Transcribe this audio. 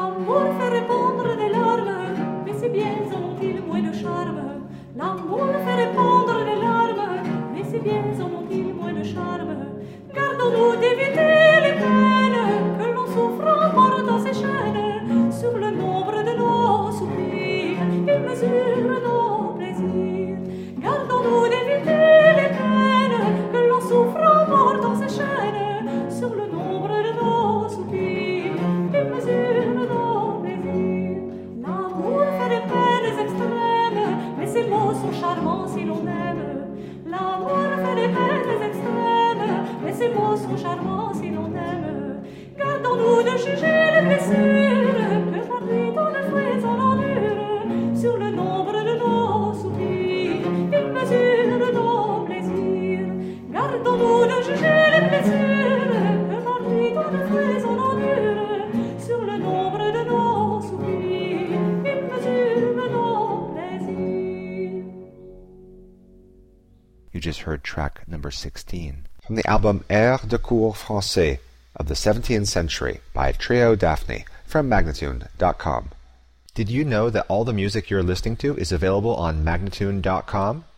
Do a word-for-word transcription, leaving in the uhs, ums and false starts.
L'amour fait répandre des larmes, mais ces biens ont-ils moins de charme? L'amour fait répandre des larmes, mais ces biens ont-ils moins de charme? Gardons-nous d'éviter les peines que l'on souffre en mordant ses chaînes. Sur le nombre de nos soupirs, il mesure nos plaisirs. Gardons-nous d'éviter les peines que l'on souffre en mordant ses chaînes. Sur le nombre de nos soupirs, il mesure nos plaisirs. L'amour fait des peines extrêmes, mais ces mots sont charmants si l'on aime. L'amour fait des peines extrêmes, mais ces mots sont charmants si l'on aime. Gardons-nous de juger les blessures que par lui tant de fouets on endure. Sur le nombre de nos soupirs, il mesure nos plaisirs. Gardons-nous de juger les blessures que par lui tant de fouets on endure. Sur le nombre de nos soupirs, il mesure nos plaisirs. You just heard track number sixteen from the album Airs de cour français of the seventeenth century by Trio Daphne from Magnatune dot com. Did you know that all the music you're listening to is available on Magnatune dot com?